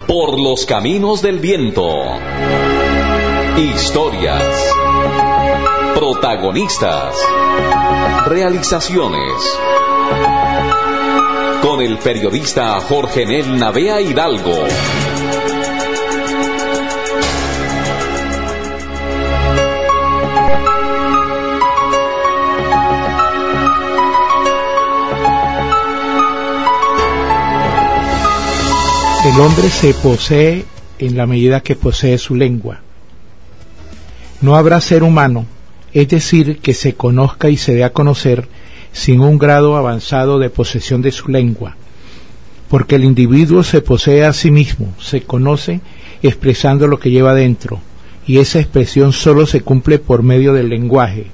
Por los caminos del viento. Historias. Protagonistas. Realizaciones. Con el periodista Jorge Nel Navea Hidalgo. El hombre se posee en la medida que posee su lengua. No habrá ser humano, es decir, que se conozca y se dé a conocer sin un grado avanzado de posesión de su lengua, porque el individuo se posee a sí mismo, se conoce expresando lo que lleva dentro, y esa expresión solo se cumple por medio del lenguaje.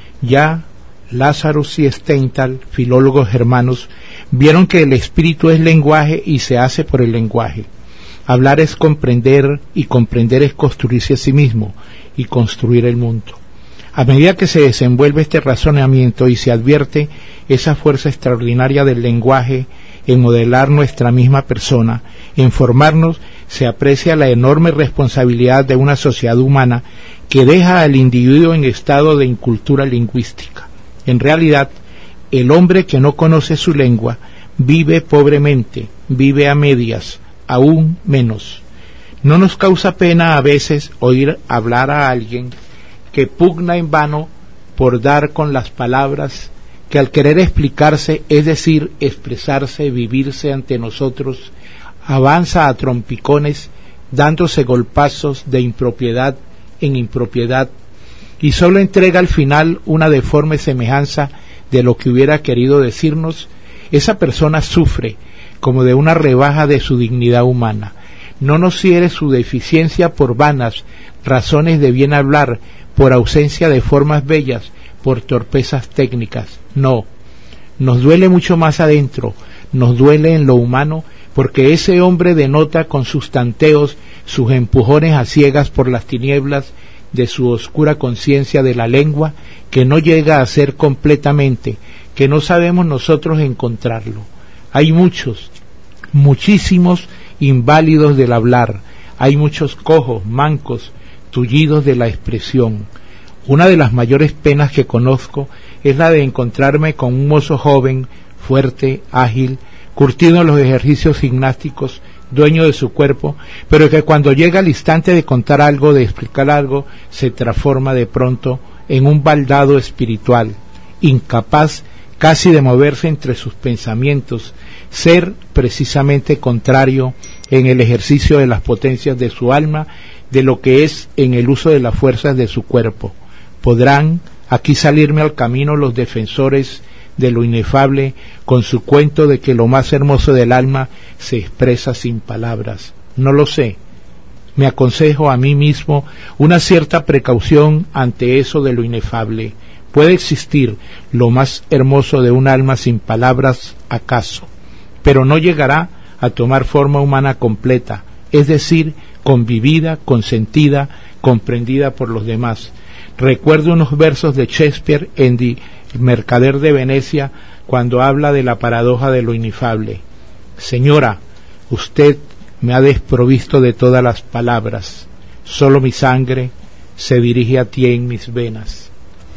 Ya Lazarus y Stendhal, filólogos germanos, vieron que el espíritu es lenguaje y se hace por el lenguaje. Hablar es comprender y comprender es construirse a sí mismo y construir el mundo. A medida que se desenvuelve este razonamiento y se advierte esa fuerza extraordinaria del lenguaje en modelar nuestra misma persona, en formarnos, se aprecia la enorme responsabilidad de una sociedad humana que deja al individuo en estado de incultura lingüística. En realidad, el hombre que no conoce su lengua vive pobremente, vive a medias, aún menos. ¿No nos causa pena a veces oír hablar a alguien que pugna en vano por dar con las palabras, que al querer explicarse, es decir, expresarse, vivirse ante nosotros, avanza a trompicones, dándose golpazos de impropiedad en impropiedad, y solo entrega al final una deforme semejanza de lo que hubiera querido decirnos? Esa persona sufre como de una rebaja de su dignidad humana. No nos hiere su deficiencia por vanas razones de bien hablar, por ausencia de formas bellas, por torpezas técnicas. No, nos duele mucho más adentro, nos duele en lo humano, porque ese hombre denota con sus tanteos, sus empujones a ciegas por las tinieblas de su oscura conciencia de la lengua, que no llega a ser completamente, que no sabemos nosotros encontrarlo. Hay muchos, muchísimos inválidos del hablar, hay muchos cojos, mancos, tullidos de la expresión. Una de las mayores penas que conozco es la de encontrarme con un mozo joven, fuerte, ágil, curtido en los ejercicios gimnásticos, dueño de su cuerpo, pero que cuando llega el instante de contar algo, de explicar algo, se transforma de pronto en un baldado espiritual, incapaz casi de moverse entre sus pensamientos, ser precisamente contrario en el ejercicio de las potencias de su alma, de lo que es en el uso de las fuerzas de su cuerpo. Podrán aquí salirme al camino los defensores de lo inefable con su cuento de que lo más hermoso del alma se expresa sin palabras. No lo sé. Me aconsejo a mí mismo una cierta precaución ante eso de lo inefable. ¿Puede existir lo más hermoso de un alma sin palabras, acaso? Pero no llegará a tomar forma humana completa, es decir, convivida, consentida, comprendida por los demás. Recuerdo unos versos de Shakespeare en El mercader de Venecia, cuando habla de la paradoja de lo inefable. Señora, usted me ha desprovisto de todas las palabras, solo mi sangre se dirige a ti en mis venas.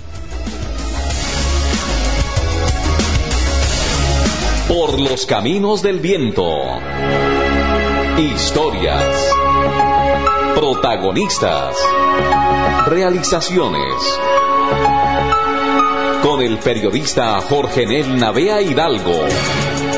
Por los caminos del viento. Historias. Protagonistas. Realizaciones. Con el periodista Jorge Nel Navea Hidalgo.